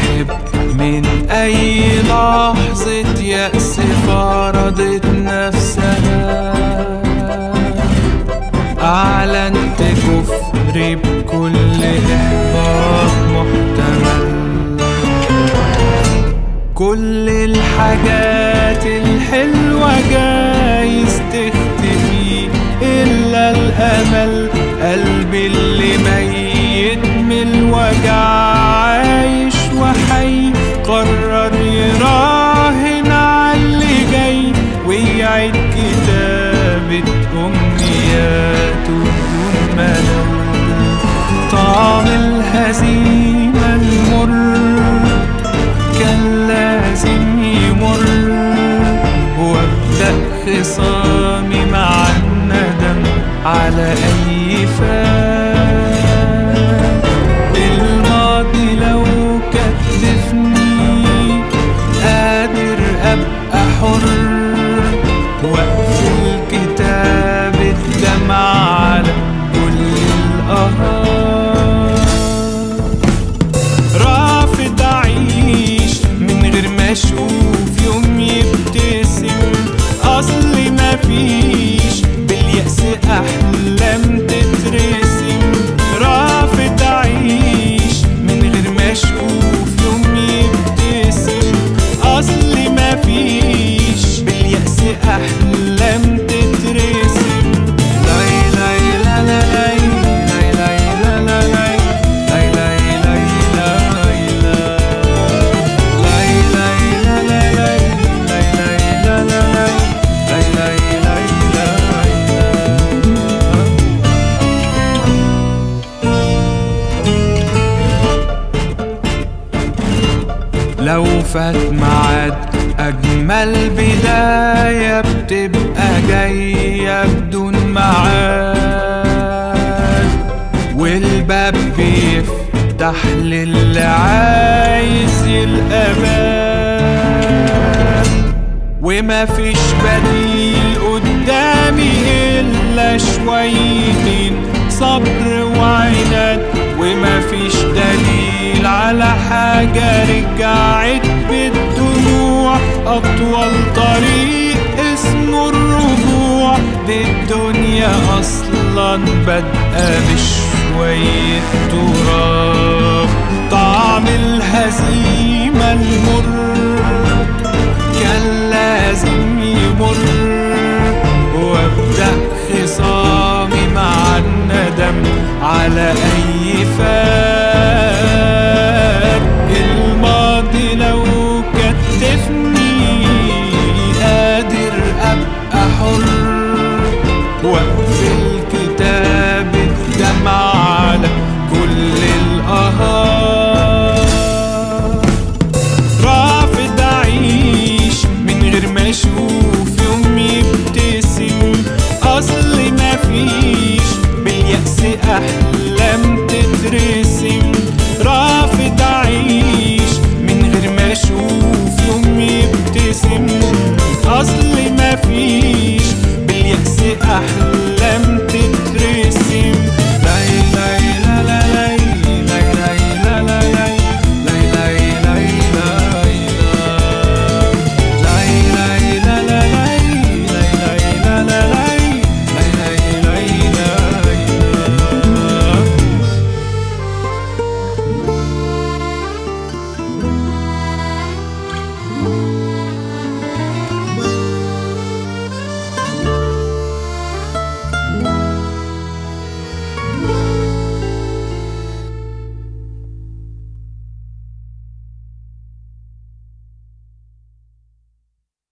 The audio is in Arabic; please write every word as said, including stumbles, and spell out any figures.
تنسحب من أي لحظة يأس فرضت نفسها. أعلنت كفري بكل إحباط محتمل. كل الحاجات الحلوة جايز تختفي إلا الأمل. قلبي اللي ميت من الوجع عايش وحي، قرر يراهن على اللي جاي ويعيد كتابة أمنياته بدون ملل. طعم الهزيمة المر كان لازم يمر، وابدأ خصامي مع الندم على أي فات. الماضي لو كتفني قادر أبقى حر، وأقفل كتاب الدمع على كل الأهات. رافض أعيش من غير ما أشوف يوم يبتسم، أصلي مفيش باليأس أحلام تترسم. رافض أعيش من غير ما أشوف يوم يبتسم، أصلي مفيش باليأس أحلام تترسم. لاي لاي لا لا لاي لاي لاي لا لا لاي لاي لاي لاي لاي لاي لاي لا لا لاي لاي لاي لا لا لاي لاي لاي لو فات معاد أجمل بداية بتبقى جاية بدون معاد، والباب بيفتح للي عايز يلقى باب. ومفيش بديل قدامي إلا شويتين صبر وعناد، ومفيش دليل على حاجة رجعت بالدموع. أطول طريق اسمه الرجوع، دي الدنيا أصلا بادئة بشوية تراب. طعم الهزيمة